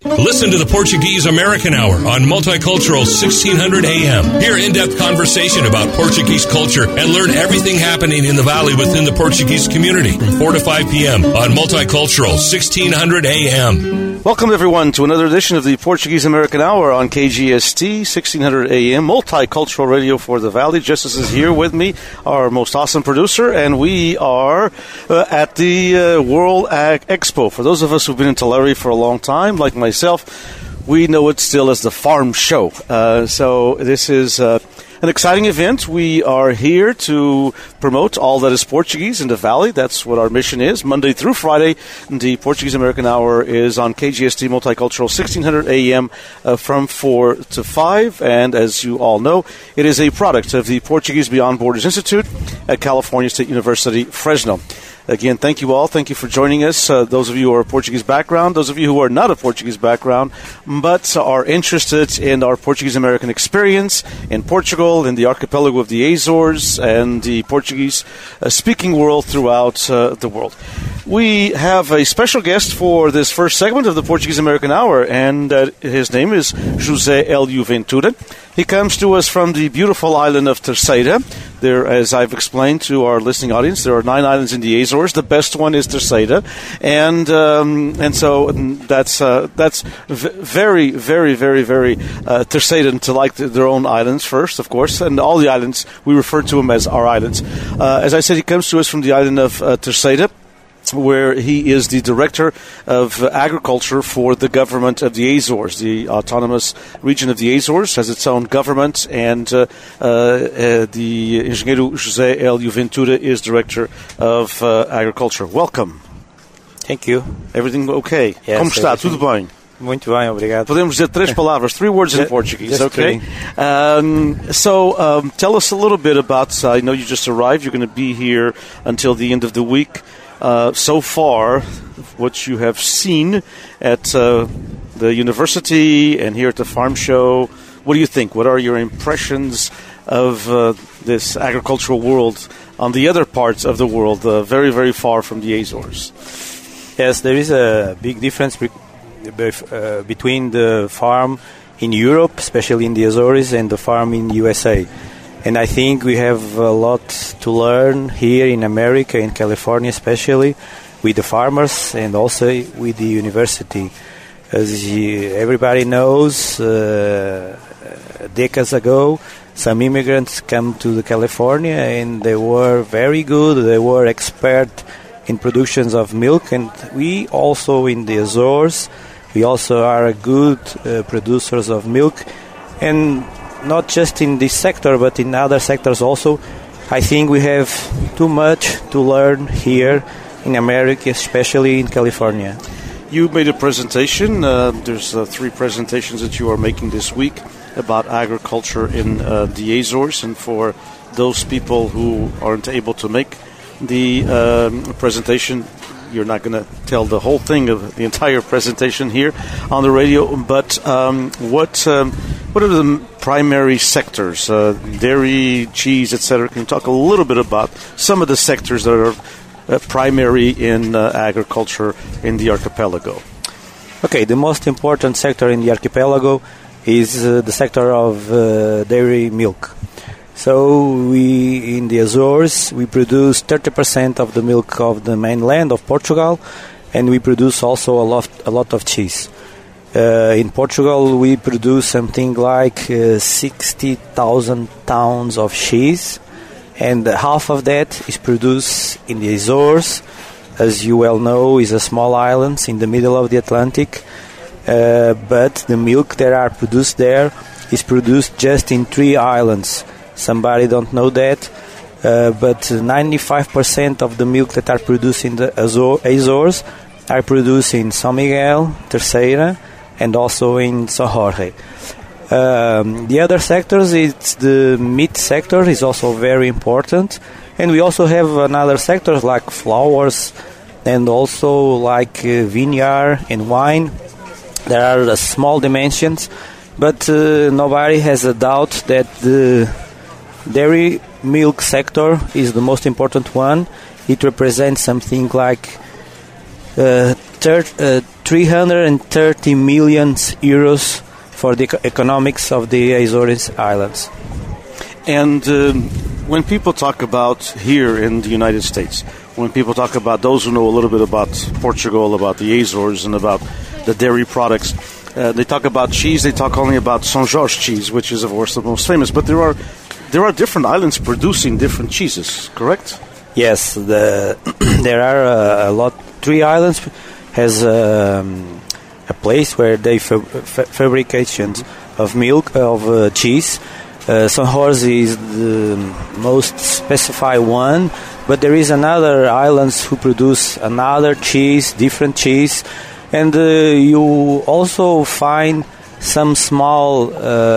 Listen to the Portuguese American Hour on Multicultural 1600 AM. Hear in-depth conversation about Portuguese culture and learn everything happening in the Valley within the Portuguese community from 4 to 5 p.m. on Multicultural 1600 AM. Welcome, everyone, to another edition of the Portuguese American Hour on KGST 1600 AM, Multicultural Radio for the Valley. Justice is here with me, our most awesome producer, and we are at the World Ag Expo. For those of us who've been in Tulare for a long time, like myself, we know it still as the Farm Show. So this is an exciting event. We are here to promote all that is Portuguese in the Valley. That's what our mission is. Monday through Friday, the Portuguese American Hour is on KGST Multicultural 1600 AM from 4 to 5. And as you all know, it is a product of the Portuguese Beyond Borders Institute at California State University, Fresno. Again, thank you all. Thank you for joining us. Those of you who are Portuguese background, those of you who are not of Portuguese background, but are interested in our Portuguese-American experience in Portugal, in the archipelago of the Azores, and the Portuguese-speaking world throughout the world. We have a special guest for this first segment of the Portuguese-American Hour, and his name is José Hélio Ventura. He comes to us from the beautiful island of Terceira. There, as I've explained to our listening audience, there are 9 islands in the Azores. The best one is Terceira, and so that's very, very, very, very Terceiran to like their own islands first, of course, and all the islands we refer to them as our islands. As I said, he comes to us from the island of Terceira, where he is the director of agriculture for the government of the Azores. The autonomous region of the Azores has its own government, and the Engenheiro José Hélio Ventura is director of agriculture. Welcome. Thank you. Everything okay? Yes, Como está? Tudo bem? Muito bem, obrigado. Podemos dizer 3 palavras, 3 words in Portuguese, okay? So tell us a little bit about, I know you just arrived, you're going to be here until the end of the week. So far, what you have seen at the university and here at the Farm Show, what do you think? What are your impressions of this agricultural world on the other parts of the world, very, very far from the Azores? Yes, there is a big difference between the farm in Europe, especially in the Azores, and the farm in USA. And I think we have a lot to learn here in America, in California especially, with the farmers and also with the university. As everybody knows, decades ago, some immigrants came to California and they were very good. They were expert in productions of milk. And we also in the Azores, we also are good producers of milk. And not just in this sector, but in other sectors also. I think we have too much to learn here in America, especially in California. You made a presentation. There's 3 presentations that you are making this week about agriculture in the Azores. And for those people who aren't able to make the presentation, you're not going to tell the whole thing of the entire presentation here on the radio, but what are the primary sectors, dairy, cheese, etc.? Can you talk a little bit about some of the sectors that are primary in agriculture in the archipelago? Okay, the most important sector in the archipelago is the sector of dairy milk. So we, in the Azores, we produce 30% of the milk of the mainland of Portugal, and we produce also a lot of cheese. In Portugal, we produce something like 60,000 tons of cheese, and half of that is produced in the Azores. As you well know, is a small island in the middle of the Atlantic, but the milk that are produced there is produced just in 3 islands. Somebody don't know that, but 95% of the milk that are produced in the Azores are produced in São Miguel, Terceira, and also in São Jorge. The other sectors, it's the meat sector is also very important, and we also have another sectors like flowers and also like vineyard and wine. There are small dimensions, but nobody has a doubt that the dairy milk sector is the most important one. It represents something like 330 million euros for the economics of the Azores Islands. And when people talk about here in the United States, when people talk about those who know a little bit about Portugal, about the Azores, and about the dairy products, they talk about cheese. They talk only about São Jorge cheese, which is, of course, the most famous. But there are different islands producing different cheeses, correct? Yes, there are a lot. 3 islands has a place where they fabrications of milk, of cheese. São Jorge is the most specified one, but there is another islands who produce another cheese, different cheese, and you also find some small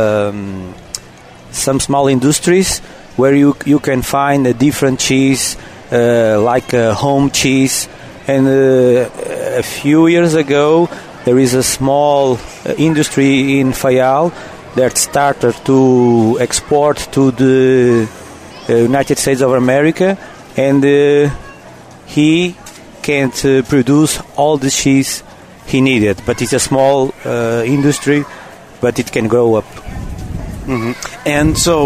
industries where you can find a different cheese, like a home cheese. And a few years ago, there is a small industry in Fayal that started to export to the United States of America, and he can't produce all the cheese he needed. But it's a small industry, but it can grow up. Mm-hmm. And so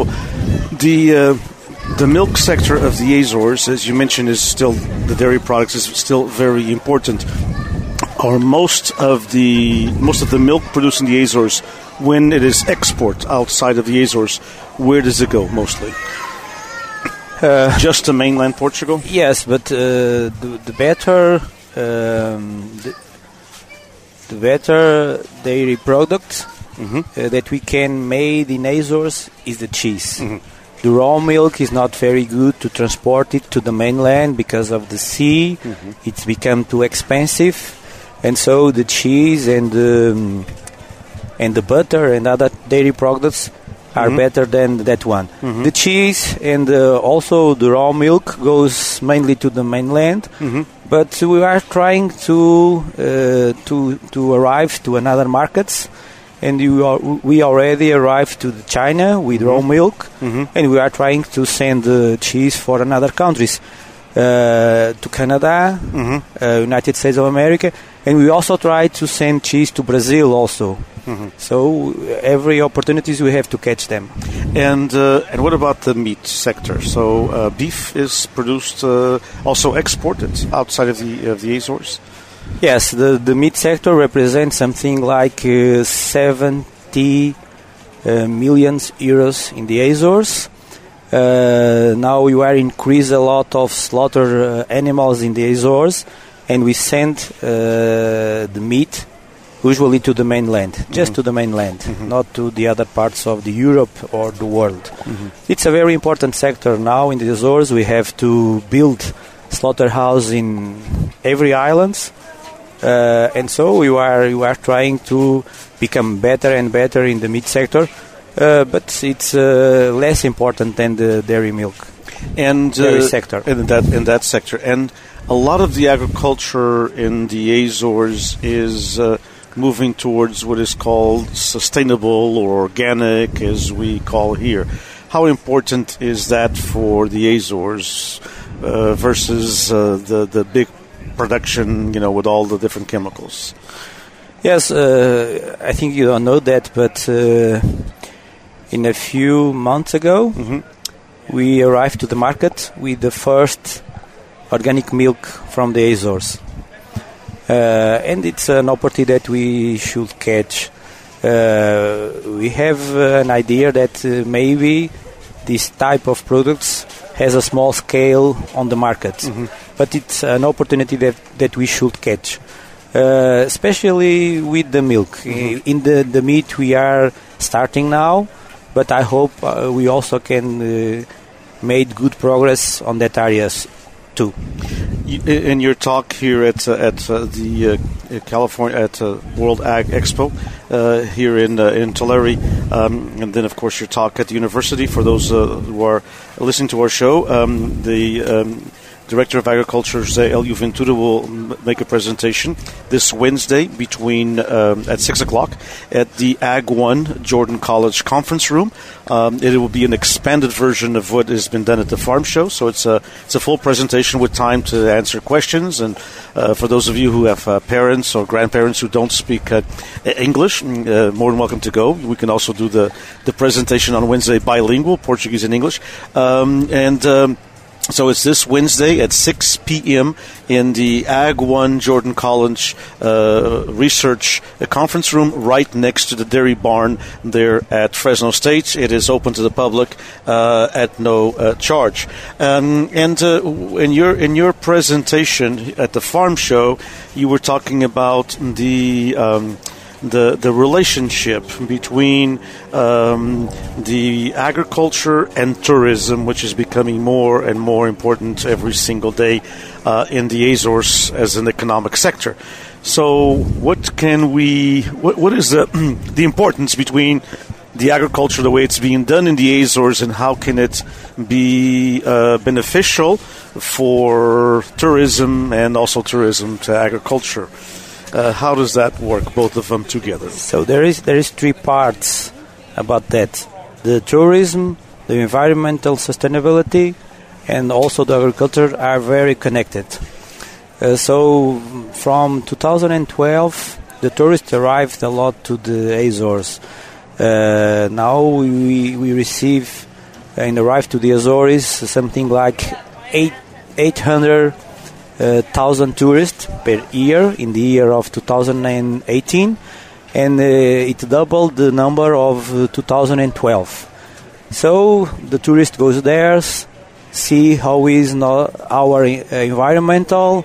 the milk sector of the Azores, as you mentioned, is still, the dairy products is still very important. Or most of the milk produced in the Azores, when it is export outside of the Azores, where does it go mostly? Just to mainland Portugal? Yes, but the better dairy product that we can make in Azores is the cheese. Mm-hmm. The raw milk is not very good to transport it to the mainland because of the sea. Mm-hmm. It's become too expensive, and so the cheese and the butter and other dairy products are better than that one. Mm-hmm. The cheese and also the raw milk goes mainly to the mainland, but we are trying to arrive to another markets. And we already arrived to China with raw milk, and we are trying to send cheese for another countries, to Canada, United States of America, and we also try to send cheese to Brazil also. So every opportunities we have to catch them. And what about the meat sector? So beef is produced, also exported outside of the Azores? Yes, the meat sector represents something like 70 million euros in the Azores. Now we are increase a lot of slaughter animals in the Azores, and we send the meat usually to the mainland, just to the mainland, not to the other parts of the Europe or the world. It's a very important sector now in the Azores. We have to build slaughterhouse in every island. And so we are trying to become better and better in the meat sector, but it's less important than the dairy milk and dairy sector. In that sector, and a lot of the agriculture in the Azores is moving towards what is called sustainable or organic, as we call here. How important is that for the Azores versus the big production, with all the different chemicals? Yes, I think you don't know that, but in a few months ago, we arrived to the market with the first organic milk from the Azores. And it's an opportunity that we should catch. We have an idea that maybe this type of products has a small scale on the market. But it's an opportunity that we should catch, especially with the milk. In the meat we are starting now, but I hope we also can make good progress on that areas too. In your talk here at the California at World Ag Expo here in Tulare, and then of course your talk at the university. For those who are listening to our show, Director of Agriculture, José Elio Ventura, will make a presentation this Wednesday at 6 o'clock at the Ag 1 Jordan College Conference Room. It will be an expanded version of what has been done at the Farm Show, so it's a full presentation with time to answer questions. And for those of you who have parents or grandparents who don't speak English, more than welcome to go. We can also do the presentation on Wednesday bilingual, Portuguese and English. So it's this Wednesday at 6 p.m. in the Ag 1 Jordan College Research Conference Room right next to the dairy barn there at Fresno State. It is open to the public at no charge. In your presentation at the Farm Show, you were talking about the relationship between the agriculture and tourism, which is becoming more and more important every single day in the Azores as an economic sector. So what is the importance between the agriculture, the way it's being done in the Azores, and how can it be beneficial for tourism and also tourism to agriculture? How does that work, both of them together? So there is 3 parts about that: the tourism, the environmental sustainability, and also the agriculture are very connected. So from 2012, the tourists arrived a lot to the Azores. Now we receive and arrive to the Azores something like 800,000 tourists per year in the year of 2018, and it doubled the number of 2012. So the tourist goes there, see how is our environmental,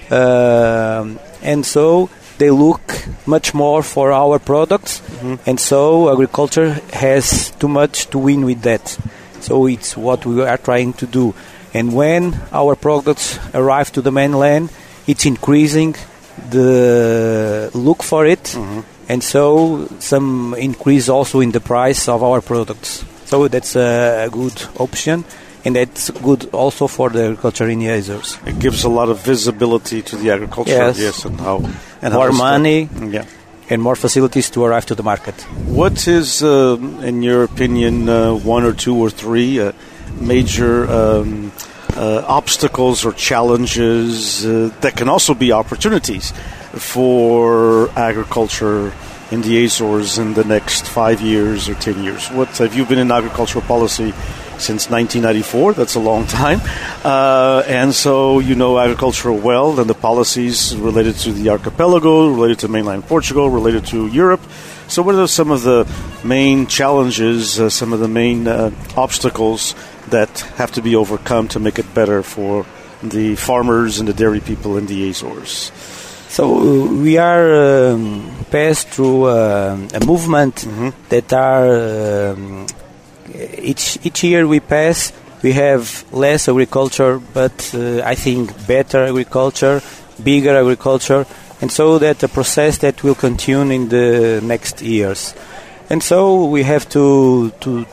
and so they look much more for our products, and so agriculture has too much to win with that. So it's what we are trying to do. And when our products arrive to the mainland, it's increasing the look for it, and so some increase also in the price of our products. So that's a good option, and that's good also for the agriculture in the Azores. It gives a lot of visibility to the agriculture, yes, and more money, and more facilities to arrive to the market. What is, in your opinion, 1 or 2 or 3 major obstacles or challenges that can also be opportunities for agriculture in the Azores in the next 5 years or 10 years? What have you been in agricultural policy since 1994? That's a long time. And so you know agriculture well and the policies related to the archipelago, related to mainland Portugal, related to Europe. So what are some of the main challenges, some of the main obstacles that have to be overcome to make it better for the farmers and the dairy people in the Azores? So we are passed through a movement that are each year we pass, we have less agriculture, but I think better agriculture, bigger agriculture, and so that a process that will continue in the next years. And so we have to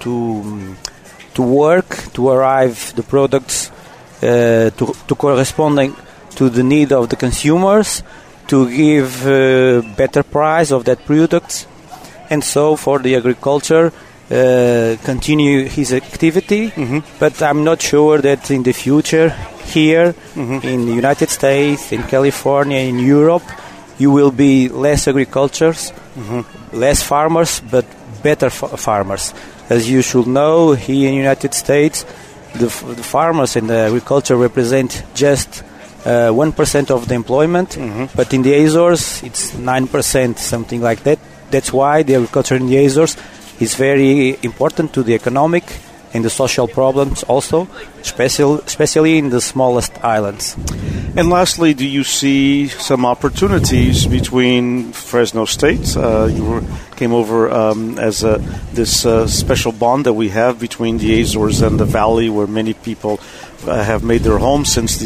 work to arrive the products to corresponding to the need of the consumers, to give better price of that product, and so for the agriculture continue his activity. But I'm not sure that in the future here in the United States, in California, in Europe, you will be less agricultures, less farmers, but better farmers. As you should know, here in the United States, the farmers and the agriculture represent just 1% of the employment, but in the Azores it's 9%, something like that. That's why the agriculture in the Azores is very important to the economic and the social problems also, especially in the smallest islands. And lastly, do you see some opportunities between Fresno State? Came over as this special bond that we have between the Azores and the Valley, where many people have made their homes since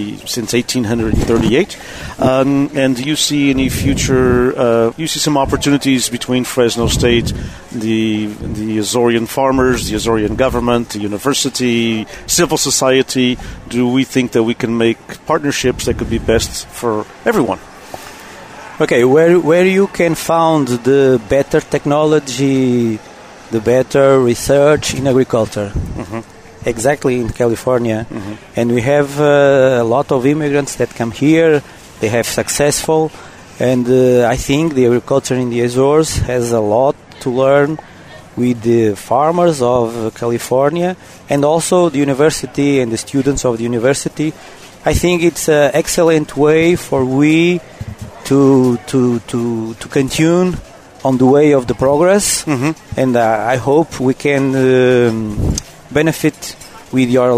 1838. And do you see any future? You see some opportunities between Fresno State, the Azorean farmers, the Azorean government, the university, civil society? Do we think that we can make partnerships that could be best for everyone? Okay, where you can find the better technology, the better research in agriculture. Mm-hmm. Exactly in California. Mm-hmm. And we have a lot of immigrants that come here. They have successful. And I think the agriculture in the Azores has a lot to learn with the farmers of California and also the university and the students of the university. I think it's an excellent way for we to continue on the way of the progress. Mm-hmm. And I hope we can benefit with your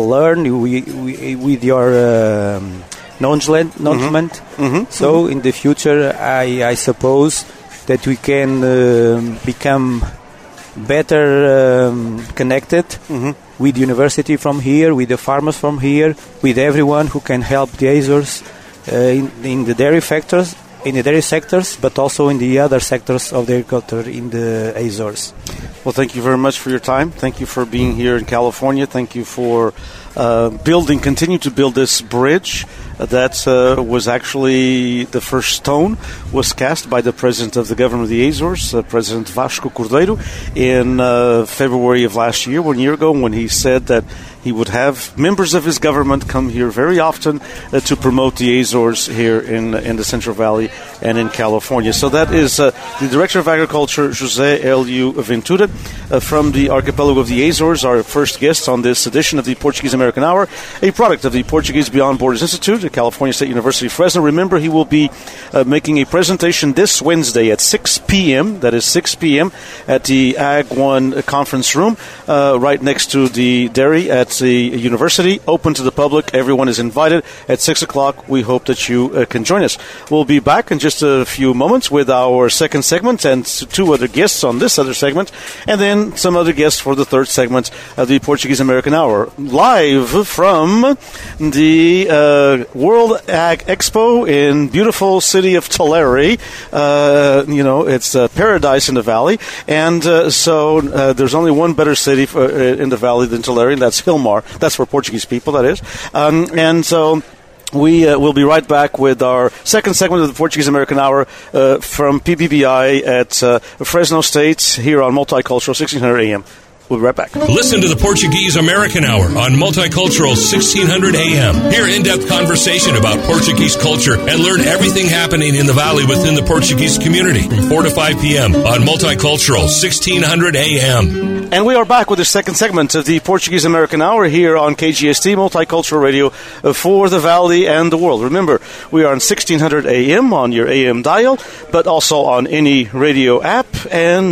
with your knowledge. Mm-hmm. So in the future, I suppose that we can become better connected with university from here, with the farmers from here, with everyone who can help the Azores in the dairy sectors, but also in the other sectors of the agriculture in the Azores. Well, thank you very much for your time. Thank you for being here in California. Thank you for continue to build this bridge that was actually the first stone was cast by the President of the Government of the Azores, President Vasco Cordeiro, in February of last year, 1 year ago, when he said that he would have members of his government come here very often to promote the Azores here in the Central Valley and in California. So that is the Director of Agriculture, José Hélio Ventura, from the archipelago of the Azores, our first guest on this edition of the Portuguese American Hour, a product of the Portuguese Beyond Borders Institute at California State University, Fresno. Remember, he will be making a presentation this Wednesday at 6 p.m., that is 6 p.m., at the Ag 1 conference room, right next to the dairy at the university, open to the public. Everyone is invited at 6 o'clock. We hope that you can join us. We'll be back in just a few moments with our second segment and two other guests on this other segment, and then some other guests for the third segment of the Portuguese American Hour, live from the World Ag Expo in beautiful city of Tulare. It's paradise in the valley, and so there's only one better city in the valley than Tulare, and that's Hilmar. That's for Portuguese people, that is. And so we will be right back with our second segment of the Portuguese American Hour from PBBI at Fresno State here on Multicultural 1600 AM. We'll be right back. Listen to the Portuguese American Hour on Multicultural 1600 AM. Hear in-depth conversation about Portuguese culture and learn everything happening in the valley within the Portuguese community from 4 to 5 p.m. on Multicultural 1600 AM. And we are back with the second segment of the Portuguese American Hour here on KGST, Multicultural Radio for the Valley and the world. Remember, we are on 1600 AM on your AM dial, but also on any radio app and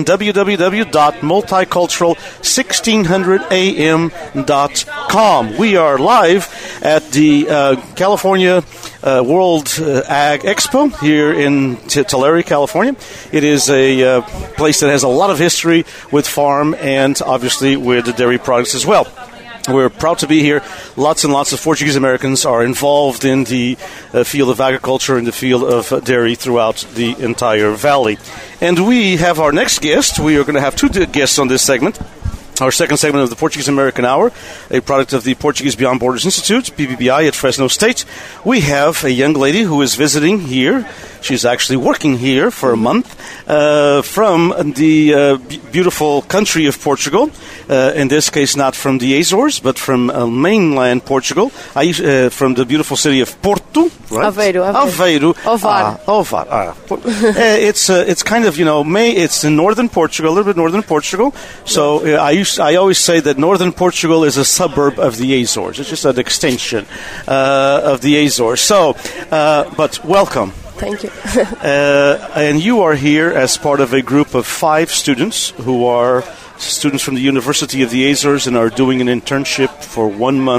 www.multicultural1600am.com. We are live at the California World Ag Expo here in Tulare, California. It is a place that has a lot of history with farm and obviously with the dairy products as well. We're proud to be here. Lots and lots of Portuguese Americans are involved in the field of agriculture and the field of dairy throughout the entire valley. And we have our next guest. We are going to have two guests on this segment. Our second segment of the Portuguese American Hour, a product of the Portuguese Beyond Borders Institute, PBBI at Fresno State. We have a young lady who is visiting here. She's actually working here for a month from the beautiful country of Portugal. In this case, not from the Azores, but from mainland Portugal, from the beautiful city of Porto. Right? Aveiro. Ovar. It's kind of, it's in northern Portugal, a little bit northern Portugal. So I always say that northern Portugal is a suburb of the Azores. It's just an extension of the Azores. So, but welcome. Thank you. And you are here as part of a group of 5 students who are students from the University of the Azores and are doing an internship for 1 month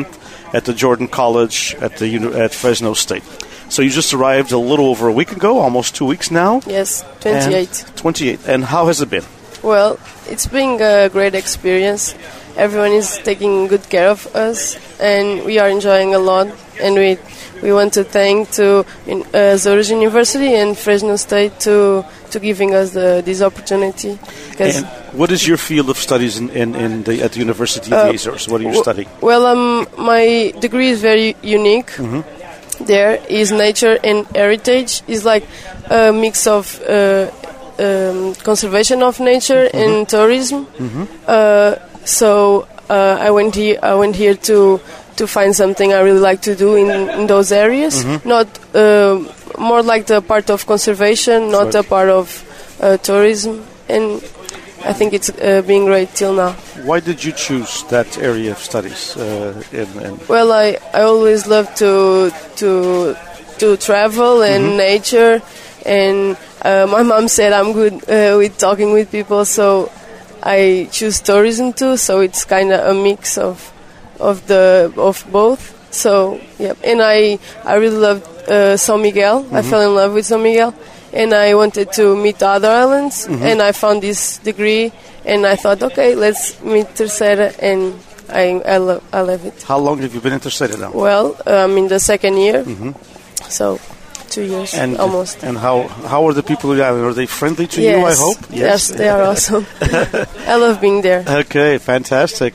at the Jordan College at Fresno State. So you just arrived a little over a week ago, almost 2 weeks now. Yes, 28. 28. And how has it been? Well, it's been a great experience. Everyone is taking good care of us, and we are enjoying a lot. And we want to thank Azores University and Fresno State to giving us this opportunity. And what is your field of studies at the University of the Azores? What are you studying? Well, my degree is very unique. Mm-hmm. There is nature and heritage. It's like a mix of conservation of nature mm-hmm. and tourism. Mm-hmm. So I went here to find something I really like to do in those areas. Mm-hmm. Not more like the part of conservation, not a part of tourism. And I think it's been great till now. Why did you choose that area of studies? Well, I always love to travel and mm-hmm. nature, and my mom said I'm good with talking with people, so I choose tourism too. So it's kind of a mix of both. So yeah, and I really loved São Miguel. Mm-hmm. I fell in love with São Miguel. And I wanted to meet other islands, mm-hmm. and I found this degree, and I thought, okay, let's meet Terceira, and I love it. How long have you been in Terceira now? Well, I'm in the second year, mm-hmm. so 2 years almost. And how are the people on the island? Are they friendly to you, I hope? Yes, they are awesome. I love being there. Okay, fantastic.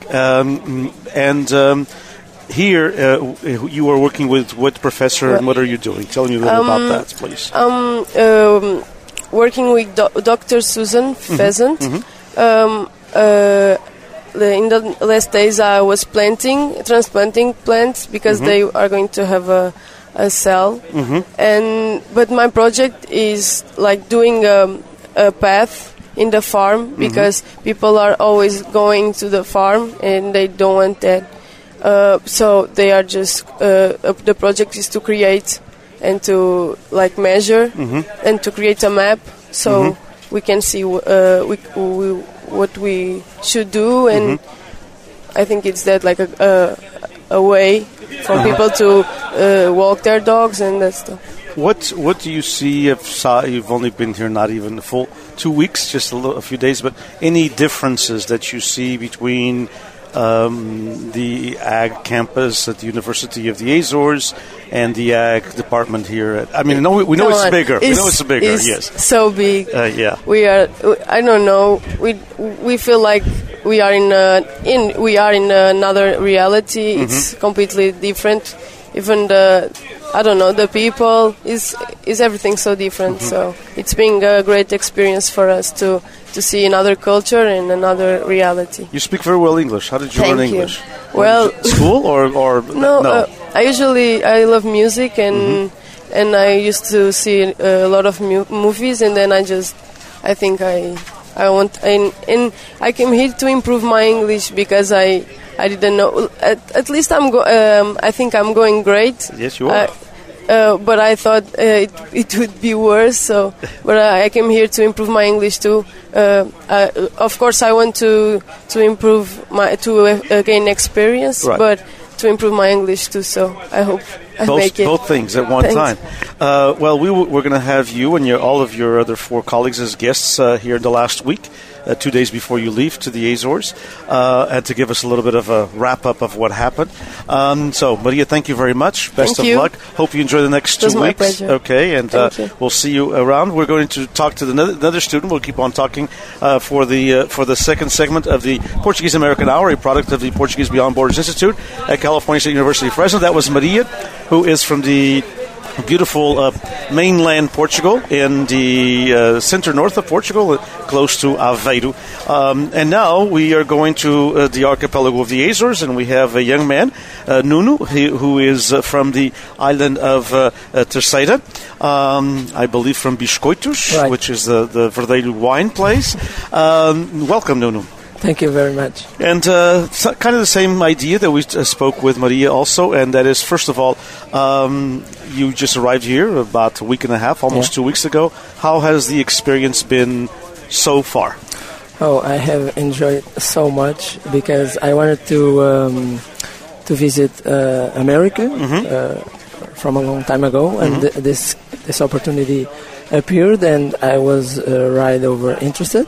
Here, you are working with what professor and what are you doing? Tell me a little about that, please. Working with Dr. Susan Pheasant. Mm-hmm. In the last days, I was transplanting plants because mm-hmm. they are going to have a cell. Mm-hmm. But my project is like doing a path in the farm mm-hmm. because people are always going to the farm and they don't want that. So they are just the project is to create and to like measure mm-hmm. and to create a map so mm-hmm. we can see what we should do, and mm-hmm. I think it's that like a way for people to walk their dogs and that stuff. What do you see you've only been here not even a full 2 weeks, just a few days, but any differences that you see between the Ag campus at the University of the Azores and the Ag department here? We know it's bigger. We know it's bigger. Yes, so big. Yeah, we are. I don't know. We feel like we are in another reality. Mm-hmm. It's completely different. Even the people is everything so different. Mm-hmm. So it's been a great experience for us to see another culture and another reality. You speak very well English. How did you learn English? Well, school or no? I love music and I used to see a lot of movies, and then I think I want and I came here to improve my English because I didn't know. At least I think I'm going great. Yes, you are. But I thought it would be worse. So, but I came here to improve my English too. Of course, I want to improve gain experience, right. But to improve my English too. So I hope I make it. Both things at one time. Well, we're going to have you and all of your other 4 colleagues as guests here in the last week. 2 days before you leave to the Azores, and to give us a little bit of a wrap-up of what happened. So, Maria, thank you very much. Best of luck. Hope you enjoy the next 2 weeks. My pleasure. Okay, and we'll see you around. We're going to talk to another student. We'll keep on talking for the second segment of the Portuguese American Hour, a product of the Portuguese Beyond Borders Institute at California State University, Fresno. That was Maria, who is from the beautiful mainland Portugal in the center north of Portugal, close to Aveiro. And now we are going to the archipelago of the Azores, and we have a young man, Nuno, who is from the island of Terceira, I believe from Biscoitos, right. Which is the Verdelho wine place. Welcome, Nuno. Thank you very much. And kind of the same idea that we spoke with Maria also, and that is, first of all, you just arrived here about a week and a half, almost 2 weeks ago. How has the experience been so far? Oh, I have enjoyed so much because I wanted to to visit America from a long time ago, and this opportunity appeared, and I was right over interested.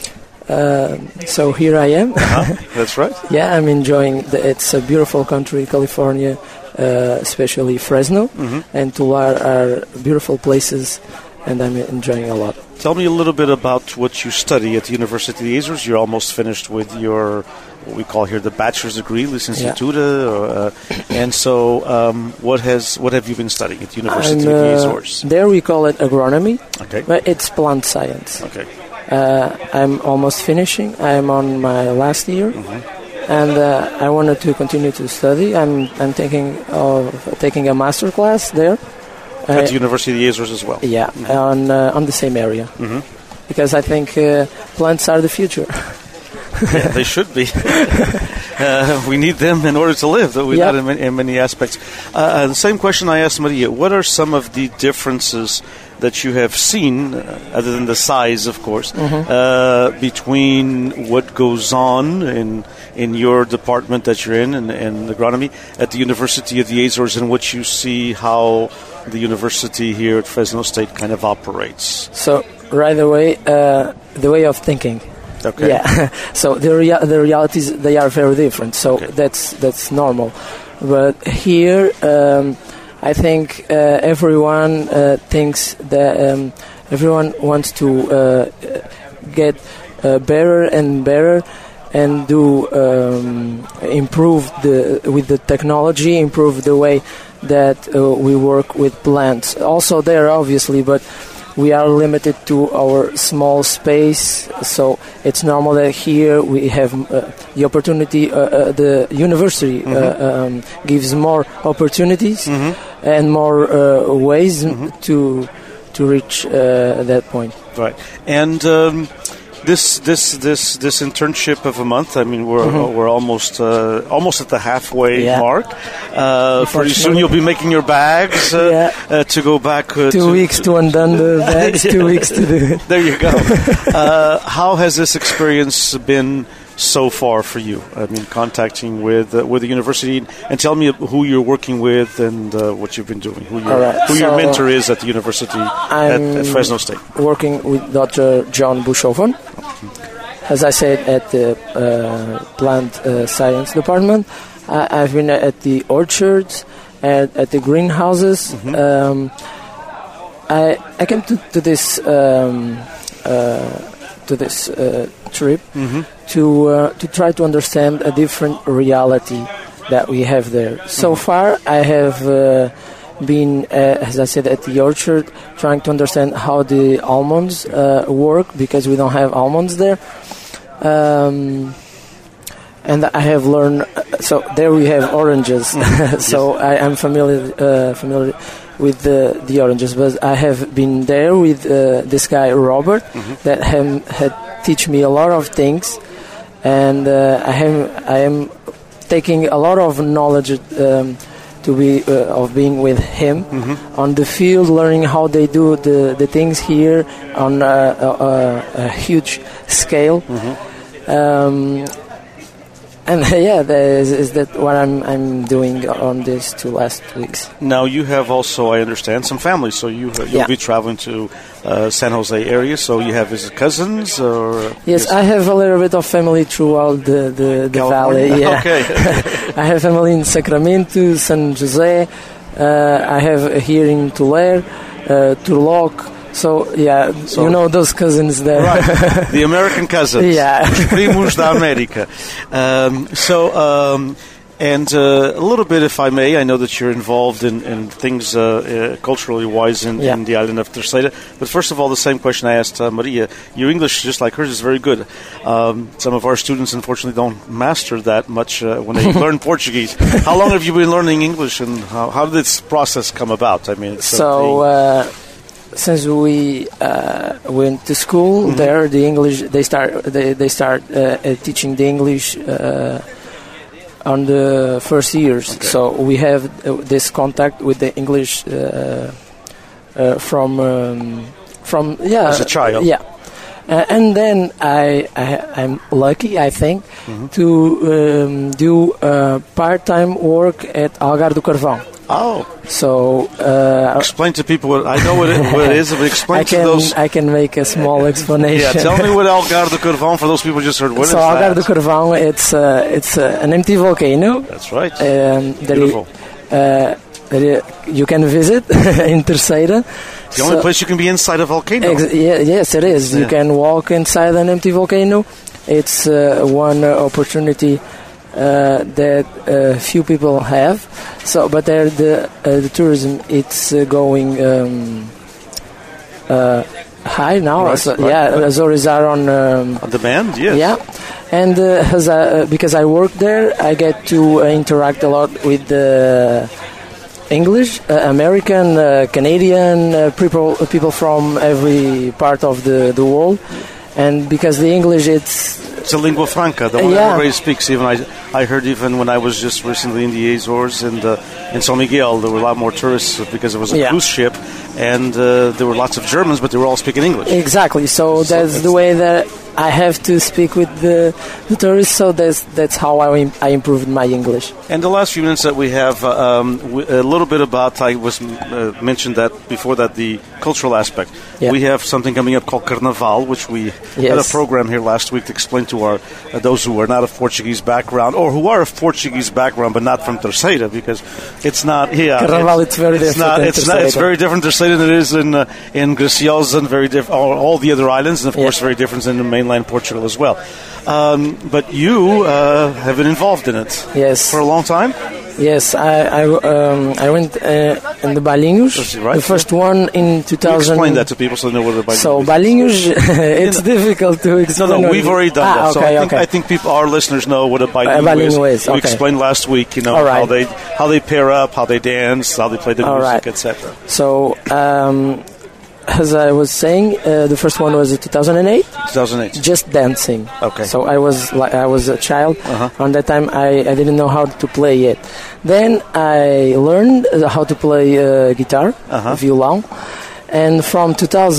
So here I am. That's right. Yeah, I'm enjoying. It's a beautiful country, California, especially Fresno, and Tular are beautiful places, and I'm enjoying a lot. Tell me a little bit about what you study at the University of the Azores. You're almost finished with your, what we call here, the bachelor's degree, licenciatura. And so what have you been studying at the University of the Azores? There we call it agronomy, Okay. but it's plant science. Okay. I'm almost finishing. I'm on my last year, and I wanted to continue to study. I'm thinking of taking a master class there. At the University of the Azores as well. Yeah, on the same area, because I think plants are the future. Yeah, they should be. We need them in order to live, though not in many aspects. The same question I asked Maria. What are some of the differences that you have seen, other than the size, of course, between what goes on in your department that you're in agronomy, at the University of the Azores, and what you see how the university here at Fresno State kind of operates? So, right away, the way of thinking. Okay. Yeah. So the realities, they are very different. So that's normal. But here, I think everyone thinks that everyone wants to get better and better, and do improve with the technology, improve the way that we work with plants. Also there, obviously, but we are limited to our small space, so it's normal that here we have the opportunity, the university gives more opportunities and more ways to reach that point. Right. And this internship of a month, I mean, we're almost at the halfway mark. Pretty soon you'll be making your bags to go back. 2 weeks to undone the bags, 2 weeks to do it. There you go. How has this experience been so far for you? I mean, contacting with the university, and tell me who you're working with and what you've been doing. Who your mentor is at the university at Fresno State. Working with Dr. John Bushovan, as I said, at the plant science department. I've been at the orchards, at the greenhouses. I came to this trip to try to understand a different reality that we have there. So far, I have been, as I said, at the orchard, trying to understand how the almonds work, because we don't have almonds there. And I have learned. So there we have oranges. So I am familiar with the oranges, but I have been there with this guy Robert that had teach me a lot of things, and I am taking a lot of knowledge of being with him on the field, learning how they do the things here on a huge scale. And that is that what I'm doing on these 2 last weeks. Now you have also, I understand, some family, so you'll be traveling to San Jose area. So you have his cousins, or yes, I have a little bit of family throughout the valley. Yeah. Okay. I have family in Sacramento, San Jose. I have here in Tulare, Turlock. So, you know those cousins there. Right, the American cousins. Yeah. Primos da América. And a little bit, if I may, I know that you're involved in things culturally wise in the island of Terceira. But first of all, the same question I asked Maria. Your English, just like hers, is very good. Some of our students, unfortunately, don't master that much when they learn Portuguese. How long have you been learning English, and how did this process come about? I mean, since we went to school there, the English they start teaching the English on the first years. Okay. So we have this contact with the English from as a child. Yeah, And then I'm lucky, I think, to do part-time work at Algarve do Carvão. Oh. So explain to people what I know what it is, but explain to those. I can make a small explanation. Yeah, tell me what Algarve do Carvão for those people who just heard. What is that? Algarve do Carvão, it's an empty volcano. That's right. Beautiful. You can visit in Terceira. It's the only place you can be inside a volcano. Yes, it is. Yeah. You can walk inside an empty volcano. It's one opportunity that few people have. So, but there the tourism it's going high now. Right, so, right, yeah, right. Azores are on demand. Yes. Yeah, and because I work there, I get to interact a lot with the English, American, Canadian people from every part of the world, and because the English it's a lingua franca, the one everybody speaks. Even I heard even when I was just recently in the Azores and in San Miguel, there were a lot more tourists because it was a cruise ship, and there were lots of Germans, but they were all speaking English. Exactly. So that's the way that I have to speak with the tourists. So that's how I improved my English. And the last few minutes that we have, a little bit about, I was mentioned that before that, the cultural aspect. Yeah. We have something coming up called Carnaval, which we had a program here last week to explain to our those who are not of Portuguese background or who are of Portuguese background but not from Terceira, because it's not here. Carnaval, it's very different. It's very different Terceira than it is in Graciosa, and very different all the other islands, and of course very different in the mainland Portugal as well. But you have been involved in it. Yes. For a long time? Yes, I went in the Bailinhos, right. The first one in 2000. Explain that to people so they know what the Bailinhos is. So Bailinhos, it's difficult to explain. No, we've already done that. Okay, so I think our listeners know what a Bailinho is. Okay. We explained last week, right. how they pair up, how they dance, how they play the music, right. etc. So, as I was saying, the first one was in 2008. 2008. Just dancing. Okay. So I was a child. On that time, I didn't know how to play it. Then I learned how to play guitar, violão, and from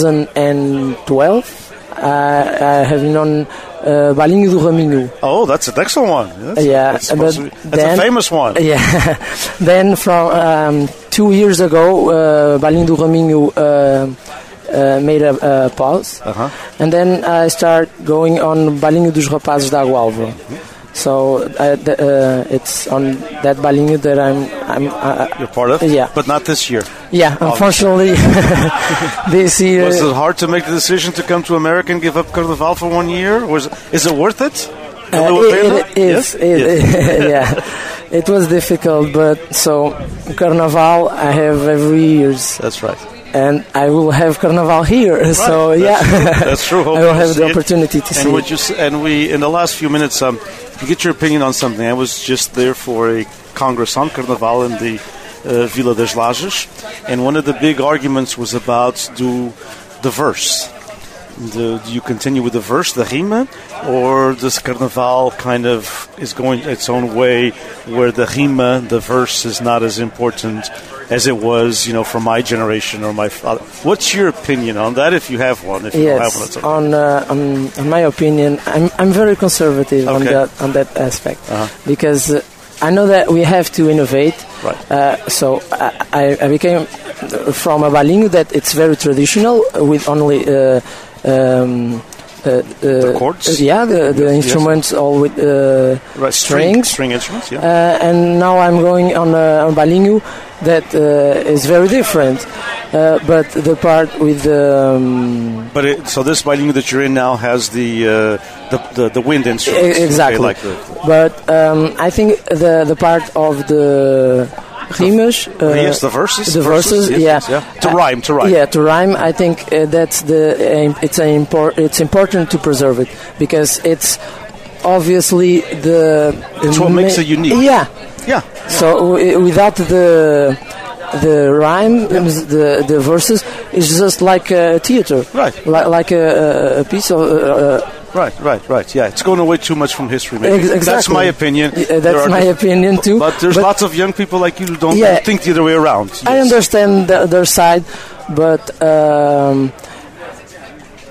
2012, I have been on Bailinho do Raminho. Oh, that's an excellent one. That's a famous one. Yeah. Then from 2 years ago, Bailinho do Raminho made a pause, and then I start going on Bailinho dos Rapazes da Água Alva. So it's on that Bailinho that I'm you're part of? Yeah. But not this year? Yeah, unfortunately. This year... Was it hard to make the decision to come to America and give up Carnaval for 1 year? Is it worth it? It is. Yeah. It was difficult, but so Carnaval I have every year. That's right. And I will have Carnaval here, right. So that's true. I will have the opportunity to see it. And we, in the last few minutes, to get your opinion on something. I was just there for a Congress on Carnaval in the Vila das Lajes, and one of the big arguments was about the verse. Do you continue with the verse, the rima, or does Carnaval kind of is going its own way, where the rima, the verse, is not as important as it was, for my generation or my father? What's your opinion on that, if you have one? If you don't have one, it's okay. On my opinion, I'm very conservative on that aspect, because I know that we have to innovate. Right. So I became from a Bailinho that it's very traditional with only. The chords? The instruments all with strings. String instruments, yeah. And now I'm going on Bailinho that is very different. But the part with so this Bailinho that you're in now has the wind instruments. Exactly. But I think the part of the rimas, yes, the verses. The verses, yes, yeah. To rhyme. Yeah, to rhyme. I think that's it's important to preserve it, because it's obviously it's what makes it unique. Yeah. So without the rhyme, the verses, it's just like a theater, right? Like a piece of. Right. Yeah, it's going away too much from history. Maybe. Exactly. That's my opinion. That's my opinion too. But there's lots of young people like you who don't think the other way around. Yes. I understand their side, but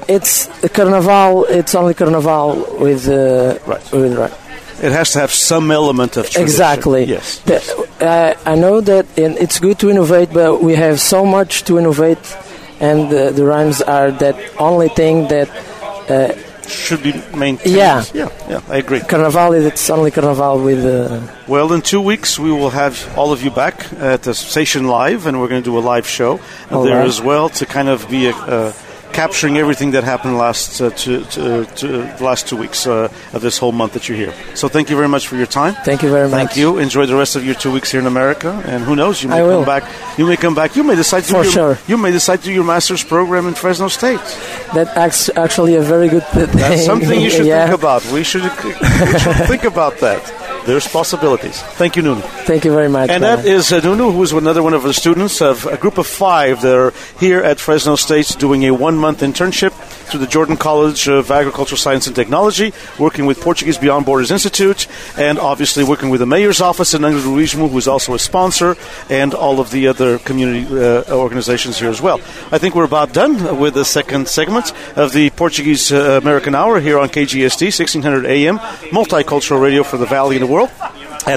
it's the Carnaval. It's only Carnaval with right. It has to have some element of tradition. Exactly. Yes. I know that it's good to innovate, but we have so much to innovate, and the rhymes are that only thing that should be maintained. Yeah, I agree. Carnaval, it's only Carnaval with... Well, in 2 weeks, we will have all of you back at the station live, and we're going to do a live show there as well to kind of be capturing everything that happened last 2 weeks of this whole month that you're here. So thank you very much for your time. Thank you very much. Thank you. Enjoy the rest of your 2 weeks here in America, and who knows, you may come back. You may come back. You may decide to You may decide to do your master's program in Fresno State. That's actually a very good thing. That's something you should think about. We should think about that. There's possibilities. Thank you, Nunu. Thank you very much. And that is Nunu, who is another one of the students of a group of 5 that are here at Fresno State doing a 1-month internship through the Jordan College of Agricultural Science and Technology, working with Portuguese Beyond Borders Institute, and obviously working with the Mayor's Office in Angra do Heroísmo, who is also a sponsor, and all of the other community organizations here as well. I think we're about done with the second segment of the Portuguese American Hour here on KGST, 1600 AM, multicultural radio for the Valley and the world at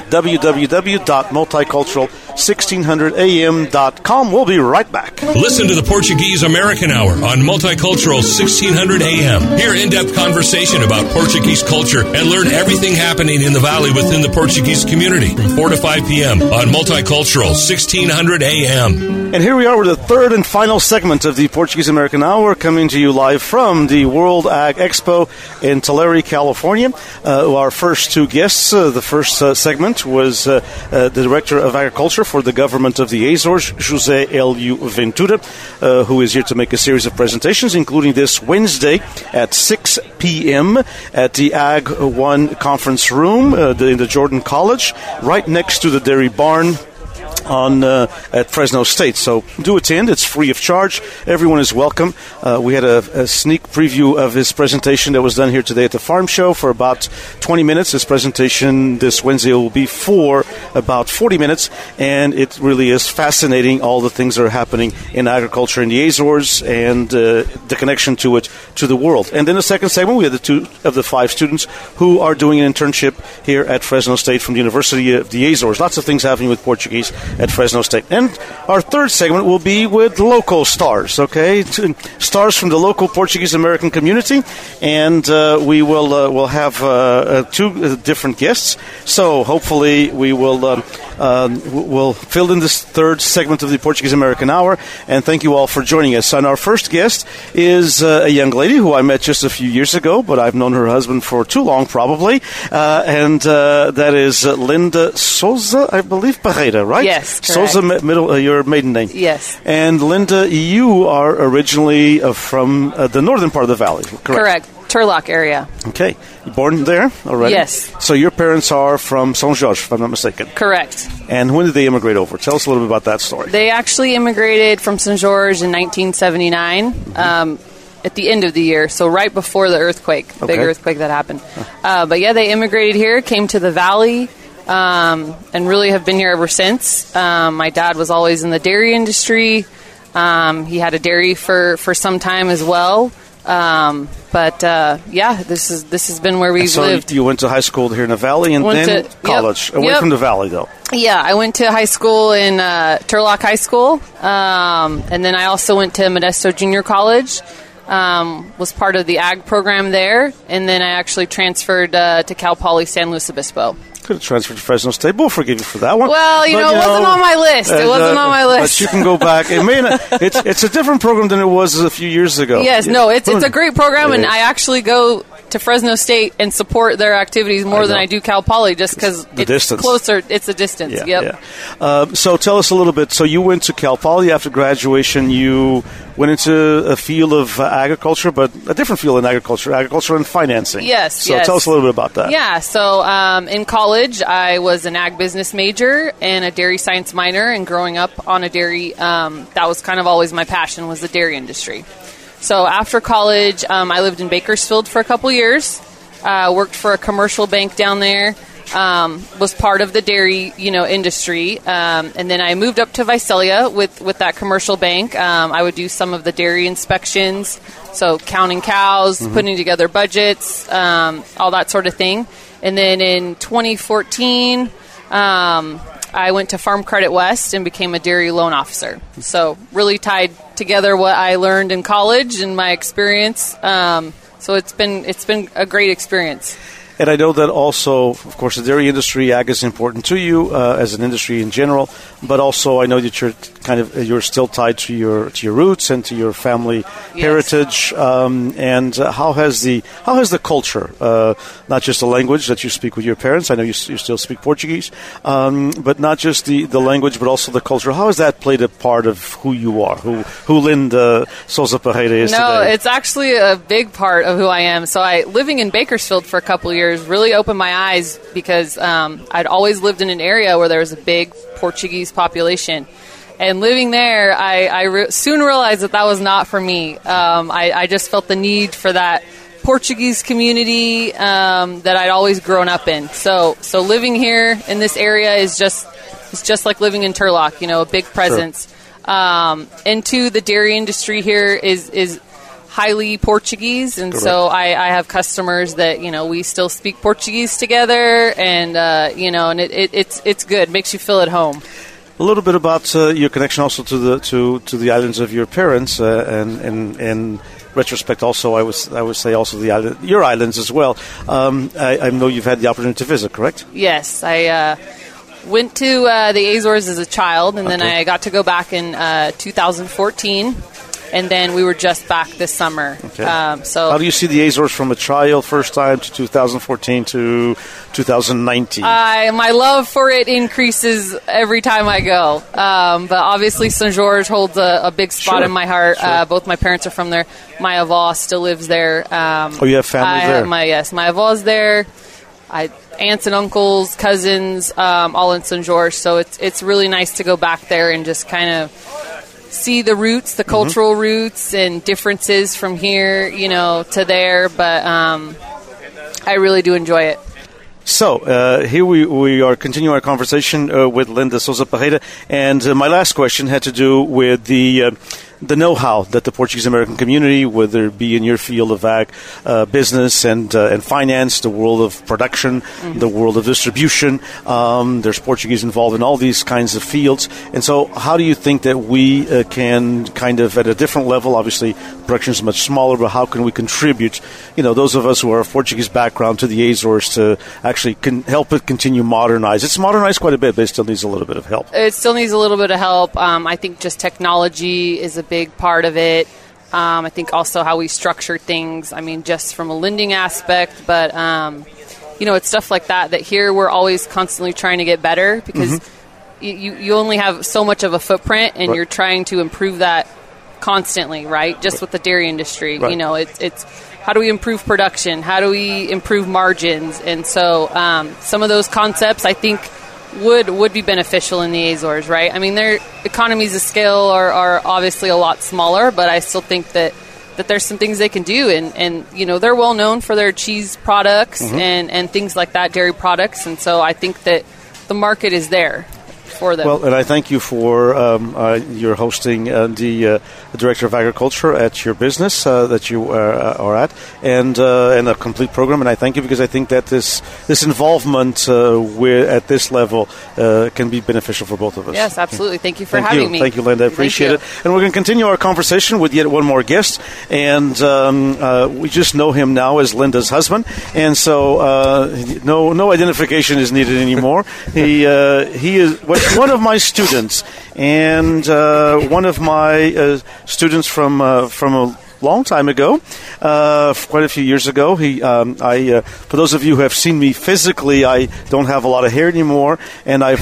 www.multicultural1600am.com. We'll be right back. Listen to the Portuguese American Hour on Multicultural 1600 AM. Hear in-depth conversation about Portuguese culture and learn everything happening in the Valley within the Portuguese community from 4 to 5 p.m. on Multicultural 1600 AM. And here we are with the third and final segment of the Portuguese American Hour, coming to you live from the World Ag Expo in Tulare, California. Our first 2 guests, the first segment was the Director of Agriculture for the Government of the Azores, José Hélio Ventura, who is here to make a series of presentations, including this Wednesday at 6 p.m. at the Ag 1 conference room in the Jordan College, right next to the dairy barn at Fresno State. So do attend. It's free of charge. Everyone is welcome. We had a sneak preview of his presentation that was done here today at the Farm Show for about 20 minutes. His presentation this Wednesday will be for about 40 minutes, and it really is fascinating, all the things that are happening in agriculture in the Azores and the connection to it to the world. And then the second segment, we had the 2 of the 5 students who are doing an internship here at Fresno State from the University of the Azores. Lots of things happening with Portuguese at Fresno State. And our third segment will be with local stars, okay? Stars from the local Portuguese American community. And we will we'll have 2 different guests. So hopefully we will we'll fill in this third segment of the Portuguese American Hour. And thank you all for joining us. And our first guest is a young lady who I met just a few years ago, but I've known her husband for too long, probably. And that is Linda Souza, I believe, Pereira, right? Yes. Souza, your maiden name. Yes. And Linda, you are originally from the northern part of the valley, correct? Correct. Turlock area. Okay. You born there already? Yes. So your parents are from São Jorge, if I'm not mistaken. Correct. And when did they immigrate over? Tell us a little bit about that story. They actually immigrated from São Jorge in 1979. At the end of the year, so right before the earthquake, the big earthquake that happened. But yeah, they immigrated here, came to the valley, and really have been here ever since. My dad was always in the dairy industry. He had a dairy for some time as well. But this has been where we've lived. You went to high school here in the valley and then college. Away from the valley, though. Yeah, I went to high school in Turlock High School. And then I also went to Modesto Junior College. Was part of the ag program there, and then I actually transferred to Cal Poly San Luis Obispo. Could have transferred to Fresno State. We'll forgive you for that one. Well, it wasn't on my list. It wasn't on my list. But you can go back. It may not, it's a different program than it was a few years ago. Yes, it's a great program, and I actually go to Fresno State and support their activities more than I do Cal Poly, just because it's distance. Closer. It's a distance. Yeah. So tell us a little bit. So you went to Cal Poly after graduation. You went into a field of agriculture, but a different field in agriculture and financing. Yes. So tell us a little bit about that. Yeah. So in college, I was an ag business major and a dairy science minor. And growing up on a dairy, that was kind of always my passion, was the dairy industry. So after college, I lived in Bakersfield for a couple years. Worked for a commercial bank down there. was part of the dairy, industry. And then I moved up to Visalia with that commercial bank. I would do some of the dairy inspections, so counting cows, putting together budgets, all that sort of thing. And then in 2014, I went to Farm Credit West and became a dairy loan officer. So really tied together what I learned in college and my experience. So it's been a great experience. And I know that also, of course, the dairy industry, ag is important to you as an industry in general. But also, I know that you're still tied to your roots and to your family heritage. And how has the culture, not just the language that you speak with your parents? I know you still speak Portuguese, but not just the language, but also the culture. How has that played a part of who you are, who Linda Souza Pereira is today? No, it's actually a big part of who I am. So living in Bakersfield for a couple of years really opened my eyes because I'd always lived in an area where there was a big Portuguese population. And living there, I soon realized that was not for me. I just felt the need for that Portuguese community that I'd always grown up in. So living here in this area is just like living in Turlock, a big presence. Sure. Into the dairy industry here is highly Portuguese, and correct. So I have customers that we still speak Portuguese together, and and it's good, makes you feel at home. A little bit about your connection also to the islands of your parents, and in retrospect, also I would say also your islands as well. I know you've had the opportunity to visit, correct? Yes, I went to the Azores as a child, and then I got to go back in 2014. And then we were just back this summer. Okay. So how do you see the Azores from a child first time to 2014 to 2019? My love for it increases every time I go. But obviously, Saint George holds a big spot in my heart. Sure. Both my parents are from there. My avó still lives there. You have family there? My avó's there. Aunts and uncles, cousins, all in Saint George. So it's really nice to go back there and just kind of see the roots, the cultural roots and differences from here, to there. But I really do enjoy it. So here we are continuing our conversation with Linda Souza Pereira. And my last question had to do with the know-how that the Portuguese-American community, whether it be in your field of ag, business and finance, the world of production, the world of distribution, there's Portuguese involved in all these kinds of fields. And so how do you think that we can kind of, at a different level, obviously production is much smaller, but how can we contribute, those of us who are of Portuguese background to the Azores to actually help it continue modernize? It's modernized quite a bit, but it still needs a little bit of help. It still needs a little bit of help. I think just technology is a big part of it. I think also how we structure things. I mean, just from a lending aspect, but it's stuff like that here we're always constantly trying to get better because you only have so much of a footprint, and you're trying to improve that constantly, right? Just with the dairy industry, it's how do we improve production? How do we improve margins? And so some of those concepts, I think, would be beneficial in the Azores, right? I mean, their economies of scale are obviously a lot smaller, but I still think that there's some things they can do. And they're well known for their cheese products and things like that, dairy products. And so I think that the market is there for them. Well, and I thank you for your hosting the Director of Agriculture at your business that you are at, and a complete program. And I thank you because I think that this involvement at this level can be beneficial for both of us. Yes, absolutely. Thank you for having me. Thank you, Linda. I appreciate it. And we're going to continue our conversation with yet one more guest. And we just know him now as Linda's husband. And so no identification is needed anymore. He was one of my students, and one of my students from a long time ago, quite a few years ago. For those of you who have seen me physically, I don't have a lot of hair anymore, and I'm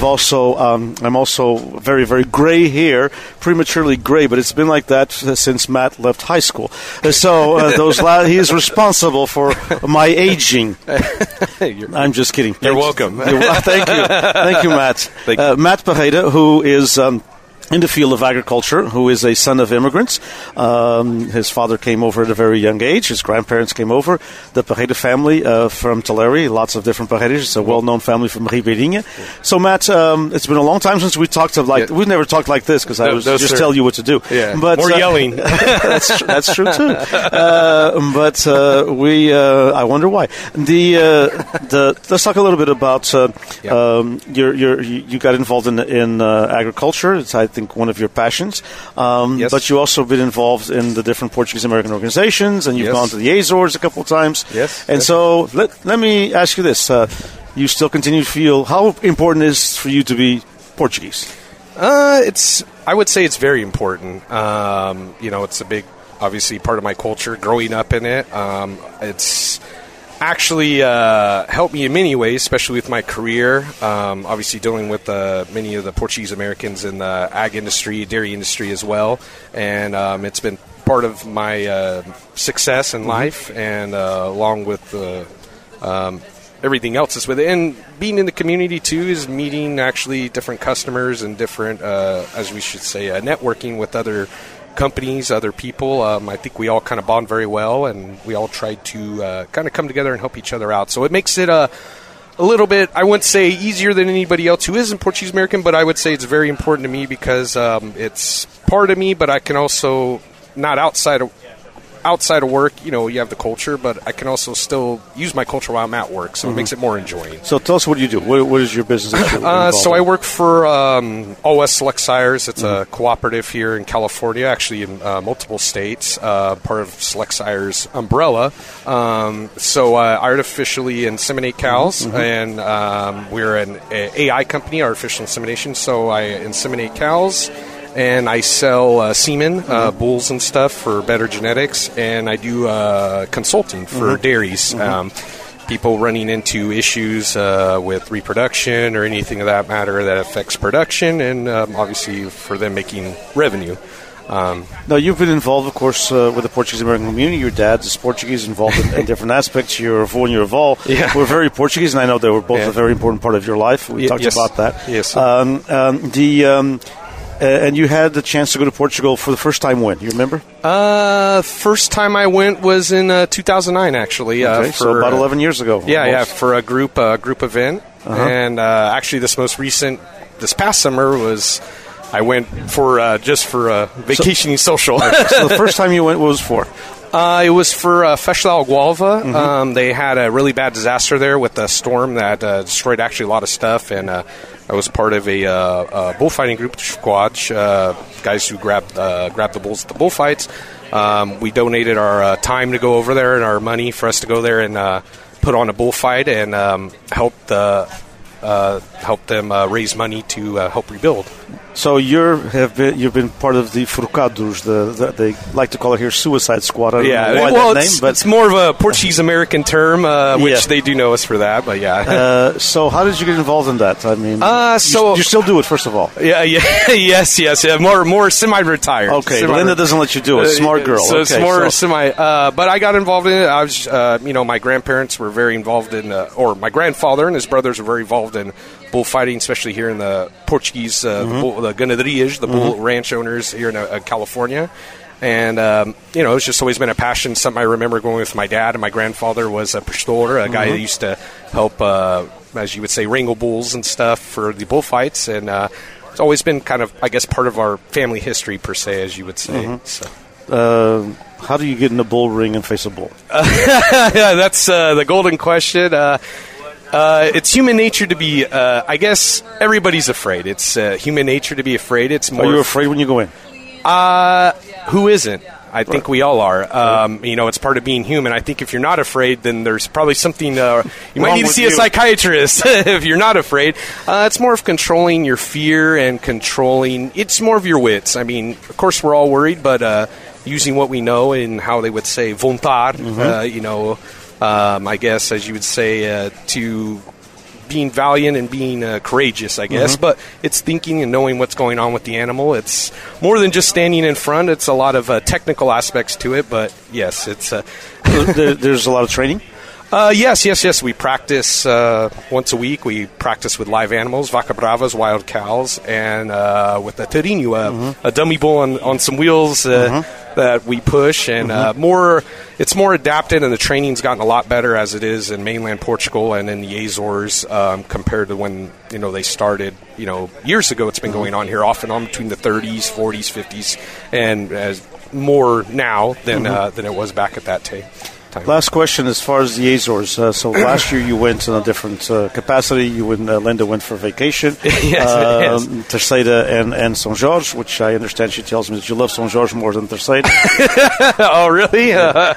also very, very gray hair, prematurely gray. But it's been like that since Matt left high school. So he is responsible for my aging. I'm just kidding. You're welcome. Thank you, Matt. Matt Pereira, who is in the field of agriculture, who is a son of immigrants. His father came over at a very young age. His grandparents came over. The Parreira family from Tulare, lots of different Parreiras. It's a well-known family from Ribeirinha. So, Matt, it's been a long time since we talked we've never talked like this because I was just tell you what to do. Yeah. But, more yelling. that's true too. I wonder why. Let's talk a little bit about you got involved in agriculture. It's, I think, one of your passions. Yes. But you also been involved in the different Portuguese-American organizations, and you've gone to the Azores a couple of times. Yes. And so let me ask you this. You still continue to feel how important it is for you to be Portuguese? I would say it's very important. It's a big, obviously, part of my culture, growing up in it. It's actually helped me in many ways, especially with my career. Obviously dealing with many of the Portuguese Americans in the ag industry, dairy industry as well. And it's been part of my success in life, and along with everything else is with it. And being in the community, too, is meeting actually different customers and different, as we should say, networking with other companies, other people. I think we all kind of bond very well, and we all try to kind of come together and help each other out. So it makes it a little bit, I wouldn't say easier than anybody else who isn't Portuguese American, but I would say it's very important to me because it's part of me, but I can also, not outside of work, you have the culture, but I can also still use my culture while I'm at work, so it makes it more enjoying. So tell us what you do. What is your business? So I work for OS Select Sires. It's a cooperative here in California, actually in multiple states, part of Select Sires umbrella. So I artificially inseminate cows, and we're an AI company, artificial insemination, so I inseminate cows. And I sell semen, bulls and stuff for better genetics, and I do consulting for dairies. People running into issues with reproduction or anything of that matter that affects production, and obviously for them making revenue. Now, you've been involved, of course, with the Portuguese-American community. Your dad is Portuguese, involved in different aspects. Your avô and your avó were very Portuguese, and I know they were both a very important part of your life. We talked about that. Yes. And you had the chance to go to Portugal for the first time when? You remember? First time I went was in 2009, actually. So about 11 years ago. For a group event. And actually this past summer was, I went for just for vacationing social. So the first time you went, what was for? It was for Festival Gualva. They had a really bad disaster there with a storm that destroyed actually a lot of stuff, and I was part of a bullfighting group, Squatch, guys who grabbed the bulls at the bullfights. We donated our time to go over there and our money for us to go there and put on a bullfight and help them raise money to help rebuild. So you've been part of the Forcados, they like to call it here suicide squad. I don't know why that name, but it's more of a Portuguese American term, which they do know us for that. But so how did you get involved in that? I mean, you still do it, first of all. Yes. More semi-retired. Okay, Linda doesn't let you do it. Smart girl. So it's more semi. But I got involved in it. I was, my grandparents were very involved in, or my grandfather and his brothers were very involved in bullfighting, especially here in the Portuguese, the ganaderias, the bull ranch owners here in California. And, it's just always been a passion, something I remember going with my dad, and my grandfather was a pastor, a guy that used to help, as you would say, wrangle bulls and stuff for the bullfights. And it's always been kind of, I guess, part of our family history, per se, as you would say. So. How do you get in a bull ring and face a bull? That's the golden question. It's human nature to be, I guess everybody's afraid. It's human nature to be afraid. It's more. Are you afraid when you go in? Who isn't? I think we all are. It's part of being human. I think if you're not afraid, then there's probably something, you might need to see a psychiatrist if you're not afraid. It's more of controlling your fear and it's more of your wits. I mean, of course we're all worried, but using what we know and how they would say, vontade, I guess, as you would say, to being valiant and being courageous, I guess. But it's thinking and knowing what's going on with the animal. It's more than just standing in front. It's a lot of technical aspects to it. But, yes, it's... There's a lot of training? Yes. We practice once a week. We practice with live animals, vaca bravas, wild cows, and with a terrinho, a dummy bull on some wheels that we push. And it's more adapted, and the training's gotten a lot better as it is in mainland Portugal and in the Azores compared to when they started. Years ago, it's been going on here off and on between the 30s, 40s, 50s, and as more now than it was back at that time. Last question as far as the Azores. So last year you went in a different capacity. You and Linda went for vacation. Yes. Terceira and São Jorge, which I understand she tells me that you love São Jorge more than Terceira. Oh, really?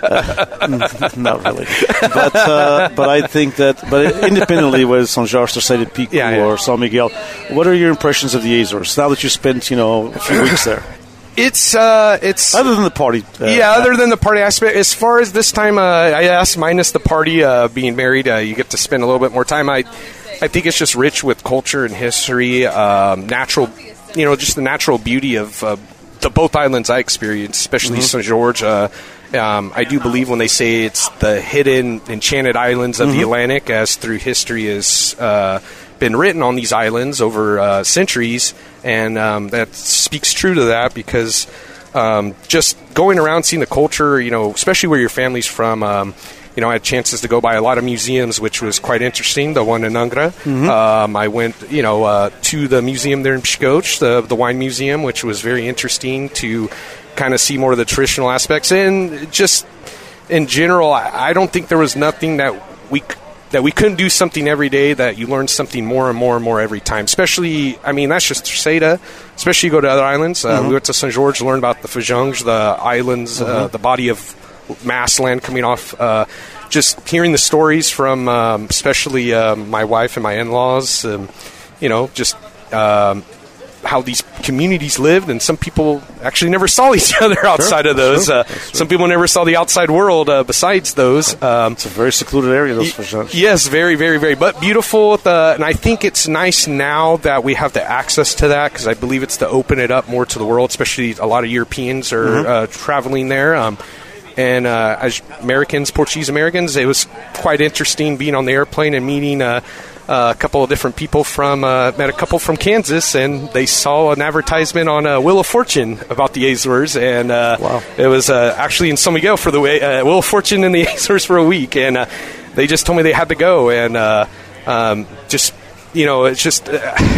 Not really. But I think that, independently whether São Jorge, Terceira, Pico, or São Miguel, what are your impressions of the Azores now that you spent, a few weeks there? It's other than the party. Other than the party aspect. As far as this time, minus the party, being married, you get to spend a little bit more time. I think it's just rich with culture and history, natural, just the natural beauty of the both islands I experienced, especially São Jorge. I do believe when they say it's the hidden, enchanted islands of the Atlantic, as through history has been written on these islands over centuries, and that speaks true to that because just going around seeing the culture, especially where your family's from, I had chances to go by a lot of museums, which was quite interesting. The one in Angra. I went, to the museum there in Pshkosh, the wine museum, which was very interesting to kind of see more of the traditional aspects. And just in general, I don't think there was nothing that we couldn't do something every day, that you learn something more and more and more every time. Especially, that's just Terceira. Especially you go to other islands. We went to São Jorge to learn about the Fajangs, the islands, the body of mass land coming off. Just hearing the stories from especially my wife and my in-laws, how these communities lived, and some people actually never saw each other outside of those. Some people never saw the outside world besides those. It's a very secluded area, those for sure. Yes, very, very, very, but beautiful. And I think it's nice now that we have the access to that, because I believe it's to open it up more to the world, especially a lot of Europeans are traveling there. And as Portuguese Americans, it was quite interesting being on the airplane and meeting a couple of different people met a couple from Kansas, and they saw an advertisement on Wheel of Fortune about the Azores, and it was actually in São Miguel for the Wheel of Fortune in the Azores for a week, and they just told me they had to go, and it's just.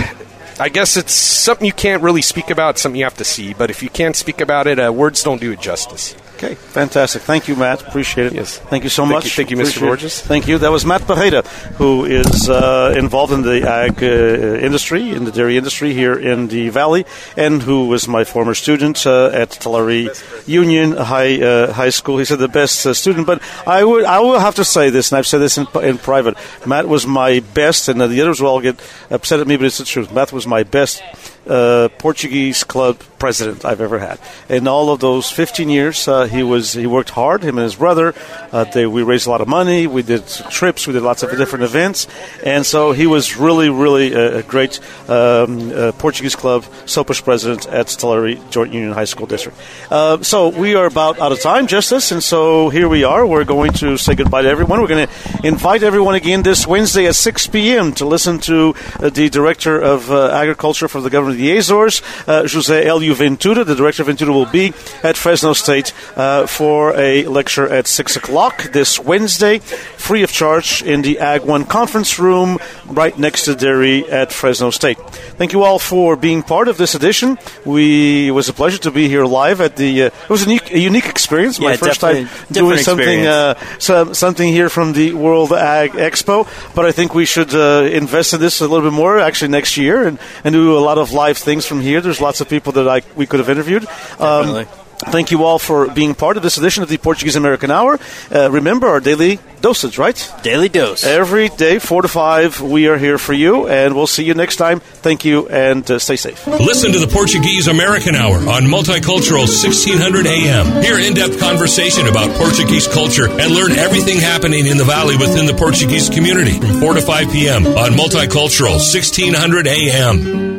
I guess it's something you can't really speak about, something you have to see, but if you can't speak about it, words don't do it justice. Okay, fantastic. Thank you, Matt. Appreciate it. Yes. Thank you so much. Thank you, Mr. Borges. Thank you. That was Matt Barreira, who is involved in the ag industry, in the dairy industry here in the Valley, and who was my former student at Tulare Union High School. He's the best student, but I will have to say this, and I've said this in private. Matt was my best, and the others will all get upset at me, but it's the truth. Matt was my best Portuguese club president I've ever had. In all of those 15 years, he worked hard. Him and his brother, we raised a lot of money. We did trips. We did lots of different events, and so he was really, really a great Portuguese club Sopas president at Tulare Joint Union High School District. So we are about out of time, Justice, and so here we are. We're going to say goodbye to everyone. We're going to invite everyone again this Wednesday at 6 p.m. to listen to the Director of Agriculture for the Government of the Azores, José Hélio Ventura. The Director of Ventura will be at Fresno State for a lecture at 6 o'clock this Wednesday, free of charge in the Ag 1 conference room right next to dairy at Fresno State. Thank you all for being part of this edition. It was a pleasure to be here live at the. It was a unique experience. My first time doing something here from the World Ag Expo. But I think we should invest in this a little bit more actually next year and do a lot of live things from here. There's lots of people that we could have interviewed. Thank you all for being part of this edition of the Portuguese American Hour. Remember our daily dosage, right? Daily dose. Every day, 4 to 5, we are here for you, and we'll see you next time. Thank you, and stay safe. Listen to the Portuguese American Hour on Multicultural 1600 AM. Hear in-depth conversation about Portuguese culture and learn everything happening in the Valley within the Portuguese community from 4 to 5 p.m. on Multicultural 1600 AM.